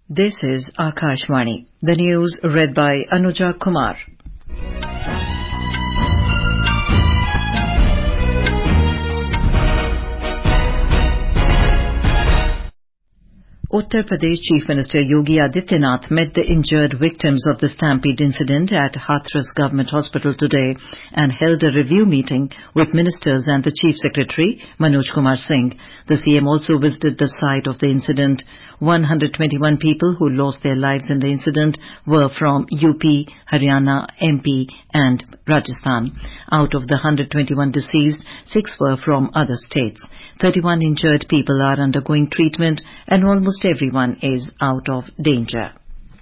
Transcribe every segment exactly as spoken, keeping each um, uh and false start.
This is Akashvani. The news read by Anuja Kumar. Uttar Pradesh Chief Minister Yogi Adityanath met the injured victims of the stampede incident at Hathras Government Hospital today and held a review meeting with ministers and the Chief Secretary, Manoj Kumar Singh. The C M also visited the site of the incident. one hundred twenty-one people who lost their lives in the incident were from U P, Haryana, M P and Rajasthan. Out of the one hundred twenty-one deceased, six were from other states. thirty-one injured people are undergoing treatment and almost everyone is out of danger.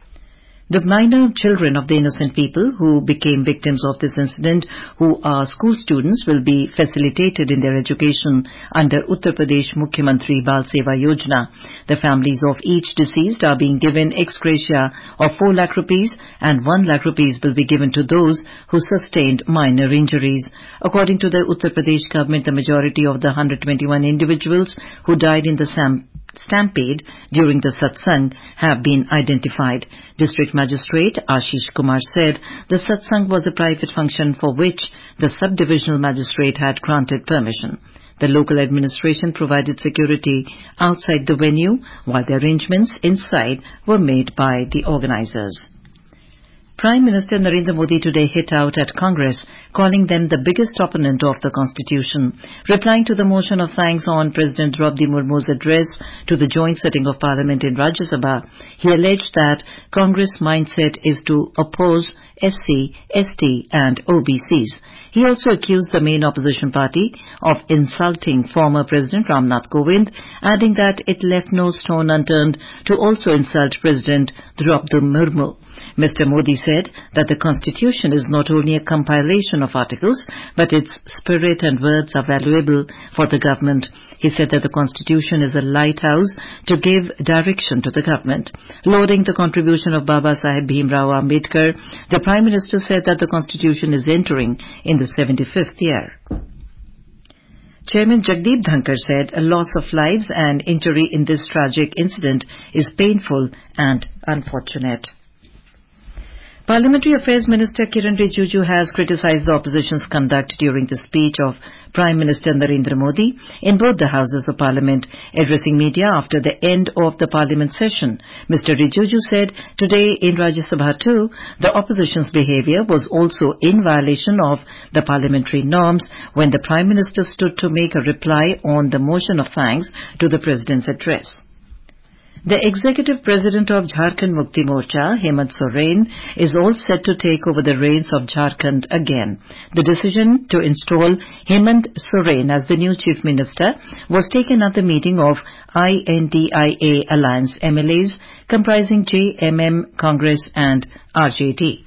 The minor children of the innocent people who became victims of this incident, who are school students, will be facilitated in their education under Uttar Pradesh Mukhyamantri Bal Seva Yojana. The families of each deceased are being given ex gratia of four lakh rupees and one lakh rupees will be given to those who sustained minor injuries. According to the Uttar Pradesh government, the majority of the one hundred twenty-one individuals who died in the Sam stampede during the satsang have been identified. District Magistrate Ashish Kumar said the satsang was a private function for which the Sub-Divisional Magistrate had granted permission. The local administration provided security outside the venue while the arrangements inside were made by the organizers. Prime Minister Narendra Modi today hit out at Congress, calling them the biggest opponent of the Constitution. Replying to the motion of thanks on President Draupadi Murmu's address to the joint sitting of Parliament in Rajya Sabha, he alleged that Congress' mindset is to oppose S C, S T and O B Cs. He also accused the main opposition party of insulting former President Ramnath Kovind, adding that it left no stone unturned to also insult President Draupadi Murmu. Mister Modi said that the Constitution is not only a compilation of articles, but its spirit and words are valuable for the government. He said that the Constitution is a lighthouse to give direction to the government. Lauding the contribution of Baba Saheb Bhimrao Ambedkar, the Prime Minister said that the Constitution is entering in the seventy-fifth year. Chairman Jagdeep Dhankar said a loss of lives and injury in this tragic incident is painful and unfortunate. Parliamentary Affairs Minister Kiran Rijiju has criticized the opposition's conduct during the speech of Prime Minister Narendra Modi in both the Houses of Parliament. Addressing media after the end of the Parliament session, Mister Rijiju said today in Rajya Sabha too, the opposition's behaviour was also in violation of the parliamentary norms when the Prime Minister stood to make a reply on the motion of thanks to the President's address. The Executive President of Jharkhand Mukti Morcha, Hemant Soren, is all set to take over the reins of Jharkhand again. The decision to install Hemant Soren as the new Chief Minister was taken at the meeting of I N D I A Alliance M L As comprising J M M, Congress and R J D.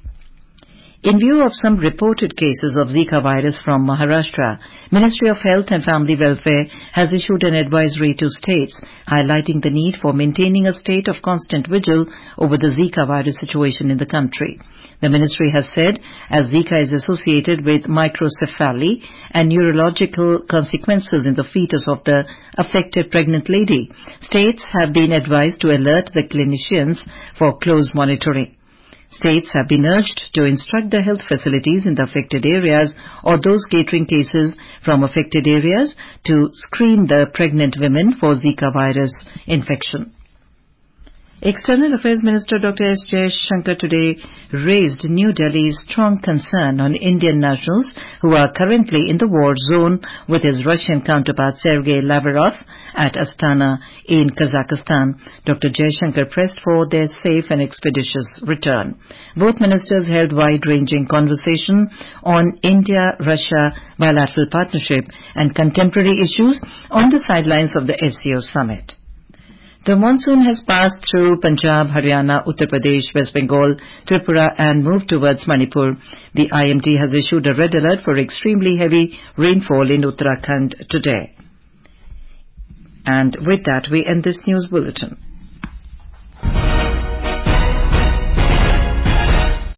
In view of some reported cases of Zika virus from Maharashtra, Ministry of Health and Family Welfare has issued an advisory to states highlighting the need for maintaining a state of constant vigil over the Zika virus situation in the country. The ministry has said as Zika is associated with microcephaly and neurological consequences in the fetus of the affected pregnant lady, states have been advised to alert the clinicians for close monitoring. States have been urged to instruct the health facilities in the affected areas or those catering cases from affected areas to screen the pregnant women for Zika virus infection. External Affairs Minister Doctor S. Jaishankar today raised New Delhi's strong concern on Indian nationals who are currently in the war zone with his Russian counterpart Sergei Lavrov at Astana in Kazakhstan. Doctor Jaishankar pressed for their safe and expeditious return. Both ministers held wide-ranging conversation on India-Russia bilateral partnership and contemporary issues on the sidelines of the S C O summit. The monsoon has passed through Punjab, Haryana, Uttar Pradesh, West Bengal, Tripura and moved towards Manipur. The I M D has issued a red alert for extremely heavy rainfall in Uttarakhand today. And with that, we end this news bulletin.